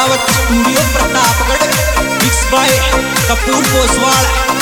Amravati studio Pratapgarh, mix by Kapoor Poswal.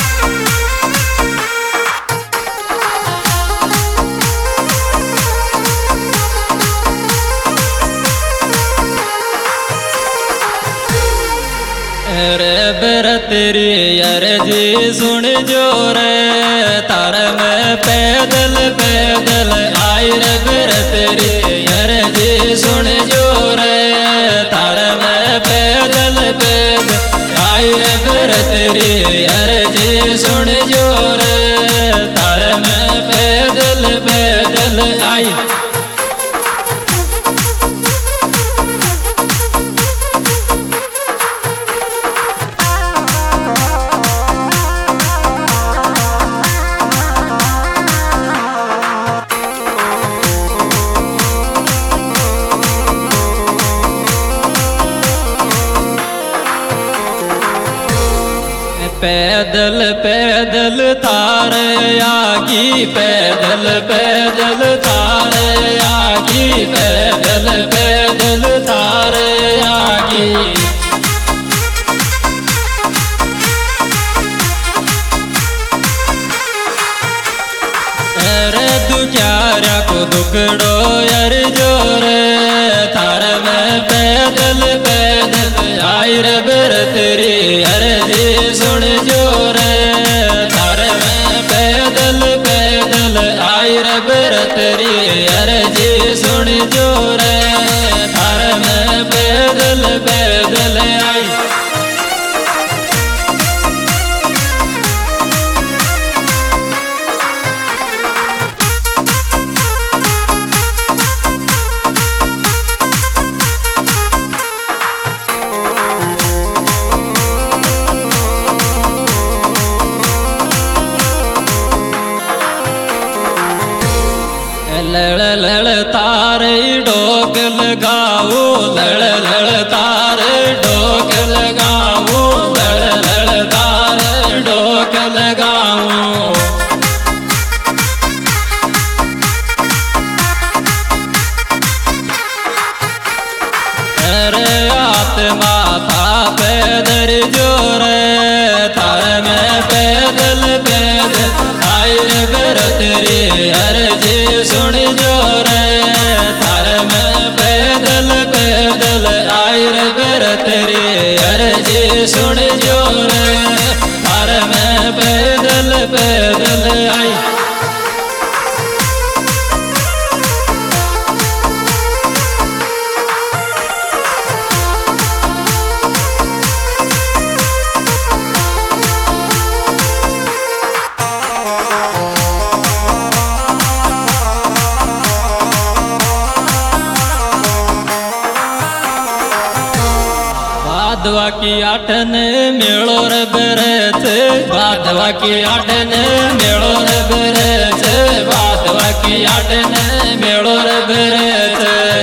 अरे बर तेरी अर्जी सुन जो रे, तार में पैदल पैदल आई रे बर तेरी अर्जी सुन जो रे, तार में पैदल पैदल आई रे बर तेरी अर्जी सुन जो रे, तार में पैदल पैदल आई। पैदल पैदल तारे आगी, पैदल पैदल तारे आगी, पैदल पैदल तारे आगी। अरे दुख्यारा को दुखड़ो यार जोरे, थार में पैदल पैदल आई रे बर तेरी अर्जी सुन जो रे, थार में पैदल पैदल आई रे बर तेरी अर्जी सुन जो रे, थार में पैदल पैदल आई। लड़ लड़ तारे डोक लगाओ, लड़ लड़ तारे डोक लगाओ, लड़ लड़ तारे डोक लगाओ। अरे आत्मा था पैदल जोरे, थार में पैदल पैदल आई रे बर तेरी अर्जी सुन जो रे, थार में पैदल पैदल आई रे बर तेरी अर्जी सुन जो रे, थार में पैदल पैदल आई। बादवा की आठन मेड़ो रे बरच, बादवा की आठन मेड़ो रे बरच, बादवा की आठन मेड़ो रे बरच।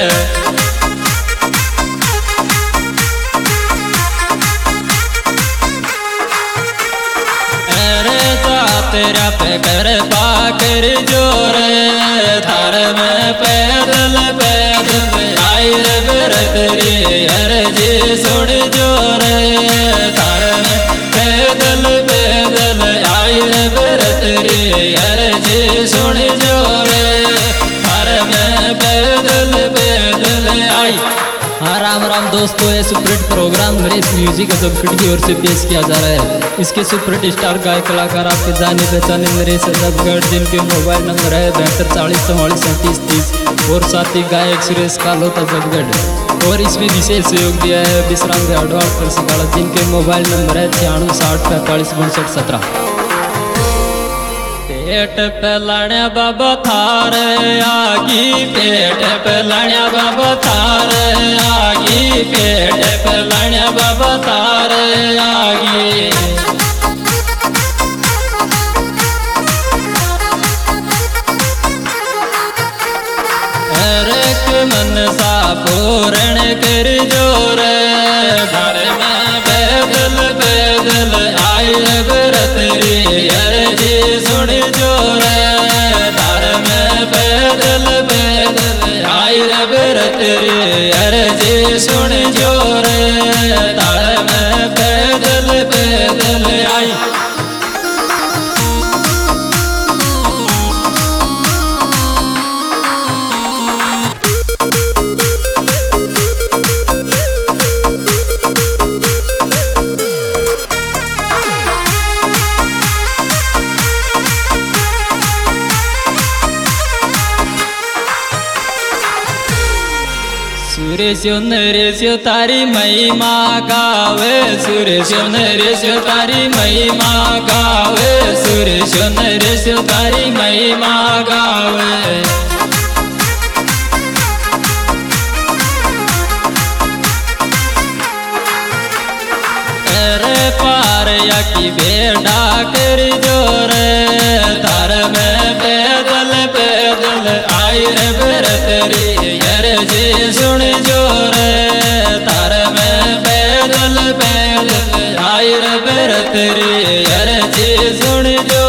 अरे तेरा पे कर पाकर जोरे, थार में पैदल पैदल आई रे बर तेरी अर्जी सुन जो रे, थार में पैदल पैदल आई रे बर तेरी अर्जी सुन जो रे, थार में पैदल पैदल आई। हाँ राम राम दोस्तों, ये superhit program Naresh music Ajabgarh की ओर से पेश किया जा रहा है। इसके सुपरहिट स्टार गायक कलाकार आपके जाने पहचाने नरेश अजबगढ़, जिनके मोबाइल नंबर है 72 40 44 37 और साथ ही गायक सुरेश कालोत अजबगढ़। और इसमें विशेष सहयोग दिया है विश्राम अडवाल करसिकाला, जिनके मोबाइल नंबर है 96 60 45 62 17। पेट पे लाण्या बाबा थार आगी, पेट पे लाण्या बाबा थार आगी, पेट पे लाण्या बाबा थार आगी। अरे मन सा पूर्ण कर जोर, घर में पैदल पैदल आई बर तेरी अर्जी सुन जोर, घर में पैदल पैदल आई बर तेरी अर्जी सुन जोर। थार में पैदल पैदल आई। सूर्य नरेश तारी महिमा गावे, सूर्य नरेश तारी महिमा गावे, सूर्य नरेश तारी महिमा गावे। अरे पार या की बेड़ा कर जोर, थार में पैदल पैदल आई रे बरतरी यार जी सुन जोर, थार में पैदल पैदल आई रे बरतरी यार जी सुन जोर।